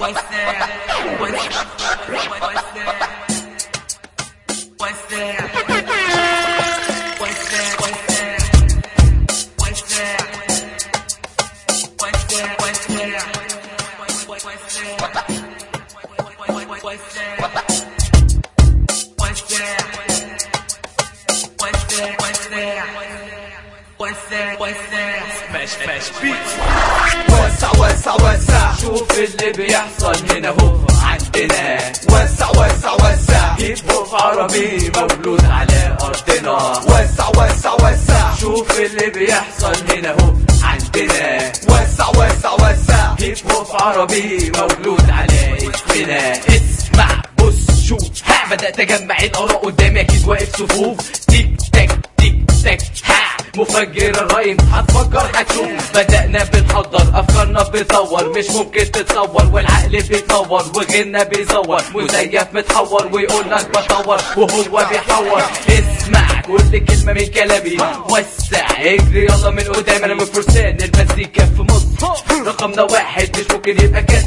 وسع وسع وسع شوف اللي بيحصل هنا هو عندنا. وسع وسع وسع هيب هوب عربي مولود على أرضنا. وسع وسع وسع شوف اللي بيحصل هنا هو عندنا. وسع وسع وسع هيب هوب عربي مولود على اسمنا. اسمع بص شوف بدأت أجمع الآراء قدامي أكيد واقف صفوف. تيك تاك تيك تاك مفجر الرايم هتفجر هتشوف. بدأنا بنحضر أفكارنا بتطور مش ممكن تتصور والعقل بيتنور وغيرنا بيزور مزيف متحور ويقولك بطور وهو بيحور. اسمع كل كلمة من كلامي وسع اجري يلا من قدام. أنا من فرسان المزيكا في مصر رقمنا واحد مش ممكن يبقى كاس.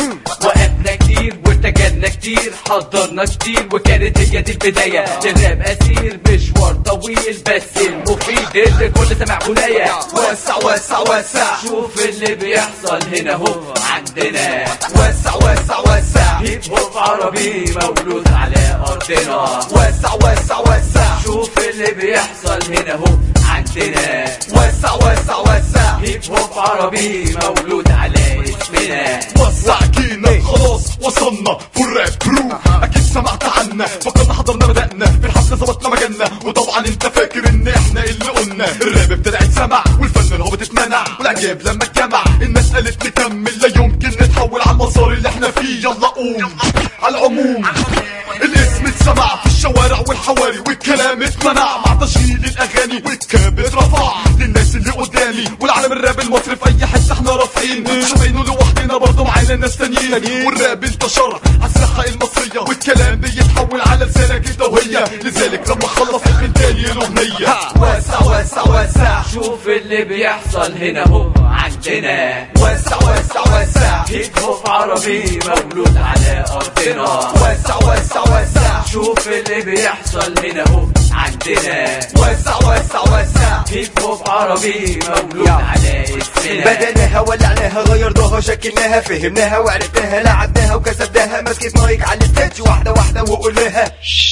وقفنا كتير وارتجلنا كتير حضرنا كتير وكانت هي دي البداية للراب أسير. مشوار طويل بس المفيد اللي كل سمع غناية. وسع وسع وسع شوف اللي بيحصل هنا هو عندنا. وسع وسع وسع هيب هوب عربي مولود على أرضنا. وسع وسع وسع شوف اللي بيحصل هنا هو عندنا. وسع وسع وسع هيب هوب عربي مولود على اسمنا. وسع جينا خلاص وصلنا فول راب برو. اكيد سمعت عنا فكرنا حضرنا بدأنا في الحفلة ظبطنا مجالنا. وطبعا انت فاكر ان احنا اللي قلنا الراب ابتدى يتسمع والفن الهابط اتمنع والعجاب لما اتجمع الناس قالت نكمل لا يمكن نتحول على المسار اللي احنا فيه. يلا قوم على العموم الاسم اتسمع في الشوارع والحواري والكلام اتمنع مع تشغيل الاغاني والكاب اترفع للناس اللي قدامي. والعالم الراب المصري في اي حته احنا رافعين مش باينه لوحدنا برضه معانا ناس تانيين. والراب انتشر على الساحه المصريه والكلام بيتحول على لسانك انت وهي. لذلك لما خلص من تاني الاغنيه. وسع وسع وسع شوف اللي بيحصل هنا هو عندنا. وسع وسع وسع هيب هوب عربي مولود على أرضنا. وسع وسع وسع شوف اللي بيحصل هنا هو عندنا. وسع وسع وسع هيب هوب عربي مولود على اسمنا. بدأناها ولعناها غيرناها شكلناها فهمناها وعرفناها لعبناها وكسبناها. مسكت مايك على الستيج واحدة واحدة وقلناها.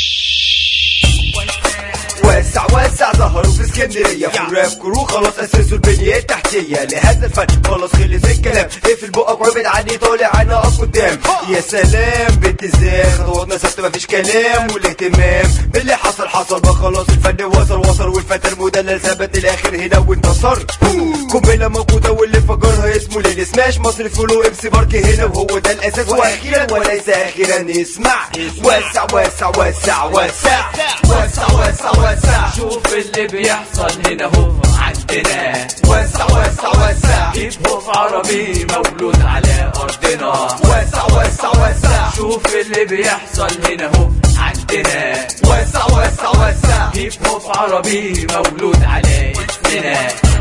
وسع وسع ظهروا في اسكندرية فول راب كرو خلاص اسسوا البنية التحتية لهذا الفن. خلاص خلص الكلام اقفل بقك وابعد عني طالع انا اقف قدام. يا سلام بنت ازاي خطواتنا ثابتة مفيش كلام. والاهتمام باللي حصل حصل بقى خلاص الفن وصل والفتى المدلل ثبت الاخر هنا وانتصر. قنبلة موجودة واللي فجرها اسمه ليل سماش مصر فلو ام سي بارك هنا وهو ده الاساس. واخيرا وليس اخيرا اسمع. وسع وسع وسع وسع وسع وسع وسع شوف اللي بيحصل هنا هو عندنا. وسع وسع وسع هيب هوب عربي مولود على أرضنا. وسع وسع وسع شوف اللي بيحصل هنا هو عندنا. وسع وسع وسع هيب هوب عربي مولود على اسمنا.